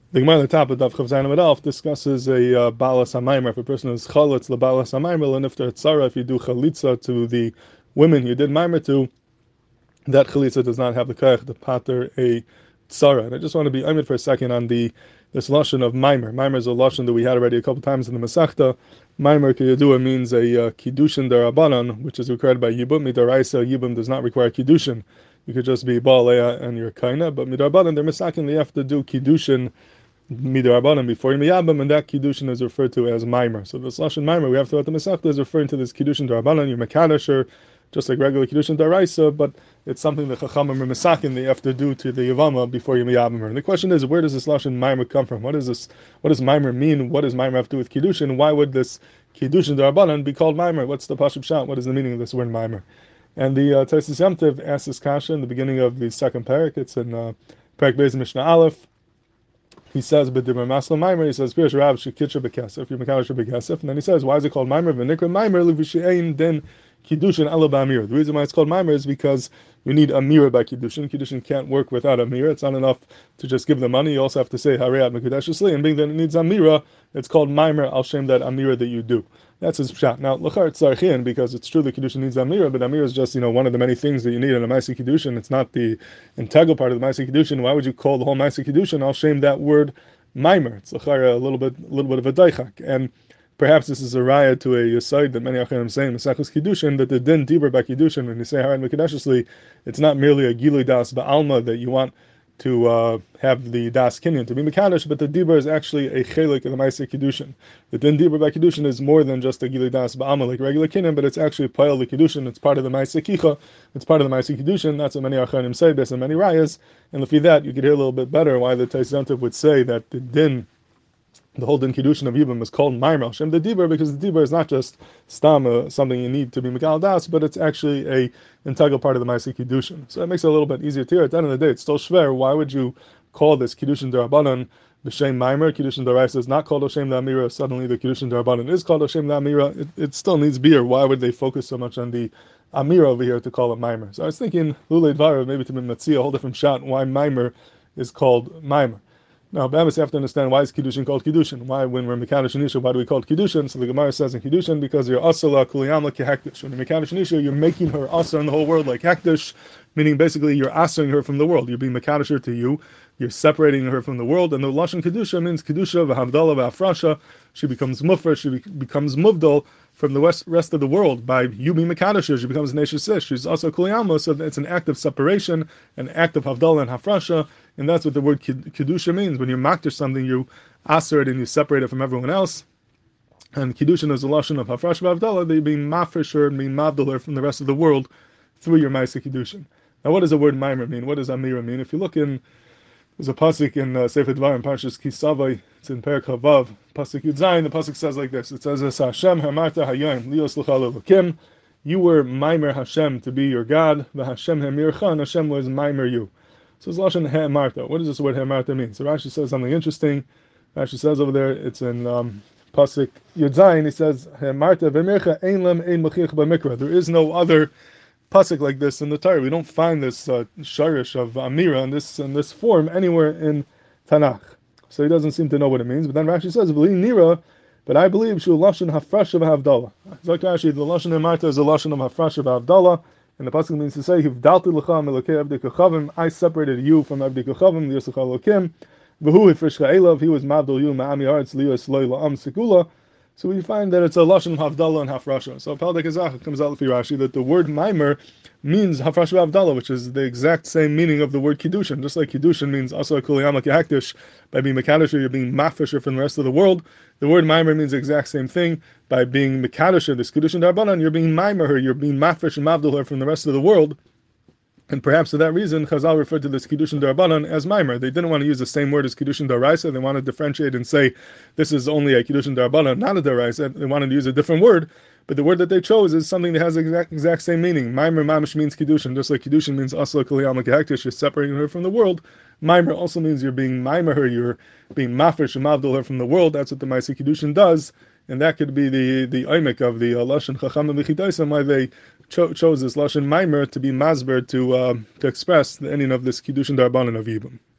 The Gemara at the top of Daf Chav Zayin Amud Aleph discusses a balas hamaymer. If a person is chalitz lebalas hamaymer, and if they're tzara, if you do chalitza to the women you did maymer to, that chalitza does not have the kayach to pater a tzara. And I just want to be amid for a second on this lashon of maymer. Maymer is a lashon that we had already a couple times in the Masechta. Maymer kiyadua means a kiddushin derabanan, which is required by yibum. Midaraisa yibum does not require kiddushin. You could just be baalea and you're kaina, but midarabanan they're misakin. They have to do kiddushin midarabanan before yimiyabam, and that kiddushin is referred to as maimer. So this lashon maimer we have throughout the Masechta is referring to this kiddushin darabanan. You're mekadosh, just like regular kiddushin daraisa, but it's something that chachamim are misakin they have to do to the yavama before yimiyabam. And the question is, where does this lashon maimer come from? What is this? What does maimer mean? What does maimer have to do with kiddushin? Why would this kiddushin darabanan be called maimer? What's the pashut pshat? What is the meaning of this word maimer? And the Taisus Yom Tov asks this kasha in the beginning of the second parak. It's in parak Beis Mishnah Aleph. He says, "B'dibur masla maimer." He says, "Pirish Rav shekitcha bekesef." You're mekadosh bekesef, and then he says, "Why is it called maimer? V'nikra maimer l'v'she'ein den kiddushin ala b'amira." The reason why it's called maimer is because you need amira by kiddushin. Kiddushin can't work without amira. It's not enough to just give the money. You also have to say harayat mekadesh esli, and being that it needs amira, it's called maimer al shem that amira that you do. That's his pshat. Now, l'char tzarchin, because it's true that kiddushin needs amira, but amira is just one of the many things that you need in a ma'aseh kiddushin. It's not the integral part of the ma'aseh kiddushin. Why would you call the whole ma'aseh kiddushin al shem that word maimer? It's l'char a little bit of a daichak, and perhaps this is a raya to a yesod that many acharim say in Mesachos Kiddushin that the din dibur by Kiddushin, when you say Haran Mekadeshesli, it's not merely a gilui das ba'alma that you want to have the das kinyan to be Mekadesh, but the dibur is actually a chelik of the Ma'aseh Kiddushin. The din dibur by Kiddushin is more than just a gilui das ba'alma like regular kinyan, but it's actually pa'al the Kiddushin. It's part of the Ma'aseh Kicha. It's part of the Ma'aseh Kiddushin. That's what many acharim say based on many rayas. And if you that, you could hear a little bit better why the Taisus Yom Tov would say that the whole din kiddushin of Yibam is called Maimer al Shem the Dibur, because the Dibur is not just stam, something you need to be Mekal Das, but it's actually a integral part of the Ma'aseh Kiddushin. So it makes it a little bit easier to hear. At the end of the day, it's still shver. Why would you call this Kiddushin Darabanan b'shem Maimer? Kiddushin Daraisa is not called Oshem La'amira. Suddenly the Kiddushin Darabanan is called Oshem La'amira. It still needs beer. Why would they focus so much on the Amira over here to call it Maimer? So I was thinking, Lulei Dvara, maybe to be Matzia, a whole different shot, why Maimer is called Maimer. Now, Bamis, you have to understand why is Kiddushin called Kiddushin? Why, when we're Mekadosh Nisha, why do we call it Kiddushin? So the Gemara says in Kiddushin, because you're Asala Kuliyamla Kehektish. When you're Mekadosh Nisha, you're making her Asa in the whole world like Hektish, meaning basically you're Asering her from the world. You're being Mekadosh to you, you're separating her from the world, and the Lashon Kedusha means Kedusha, V'havdalah, V'afrasha. She becomes Mufar, she becomes Muvdal from the rest of the world. By you being Mekadosh, she becomes Neshesish. She's also Kuliyamla, so it's an act of separation, an act of Havdalah and Hafrasha. And that's what the word Kiddusha means. When you makdash something, you aser it and you separate it from everyone else. And Kiddushin is a lashon of Hafrash v'Havdalah, they being mafresher and being mavdaler from the rest of the world through your Ma'aseh Kiddushin. Now, what does the word Maimer mean? What does Amira mean? If you look in, there's a pasuk in Sefer Dvarim, Parshas Kisavai, it's in Perek Havav, pasuk Yud Zayin, the pasuk says like this, it says, Hashem hamarta hayom, lios l'chal elokim, you were Maimer Hashem to be your God, v'Hashem hamircha, and Hashem was Maimer you. So it's Lashon He'emarta. What does this word He'emarta mean? So Rashi says something interesting. Rashi says over there, it's in Pasuk Yud Zayin, he says, He'emarta v'mircha ein lem ein mechich b'mikra. There is no other Pasuk like this in the Torah. We don't find this sharish of Amira in this form anywhere in Tanakh. So he doesn't seem to know what it means. But then Rashi says, V'li nira, but I believe Shu Lashon Hafrasha v'Havdalah. Like Rashi, the Lashon He'emarta is a Lashon of Hafrasha v'Havdalah. And the pasuk means to say, "Hivdalti l'cha melokei avdei kochavim." I separated you from avdei kochavim, lios l'cha elokim. V'hu hifrishcha elav. He was mavdol you ma'ami aretz lios loy la'am sekula. So we find that it's a lashon of havdalah and hafrasha. So Paldei Kazach comes out with Rashi that the word maimer means hafrasha v'havdalah, which is the exact same meaning of the word kiddushin. Just like kiddushin means also kuliyama kehektish, by being mekadosh, you're being mafresher from the rest of the world. The word maimer means the exact same thing. By being mekadosh, this kiddushin darbanan, you're being maimer her, you're being mafresh and mavdal her from the rest of the world. And perhaps for that reason, Chazal referred to this Kiddushin Darabanan as Maimer. They didn't want to use the same word as Kiddushin Daraisa. They wanted to differentiate and say, this is only a Kiddushin Darabanan, not a Daraisa. They wanted to use a different word. But the word that they chose is something that has the exact same meaning. Maimer Mamish means Kiddushin. Just like Kiddushin means Asla Kaliyam Kehektish, you're separating her from the world. Maimer also means you're being Maimer her, you're being Mafresh and Mavdal her from the world. That's what the Ma'aseh Kiddushin does. And that could be the oimik of the Lashon Chacham and V'chidaisim, why they chose this Lashon Maimer to be masber to express the ending of this Kiddushin Darbanan of Yibam.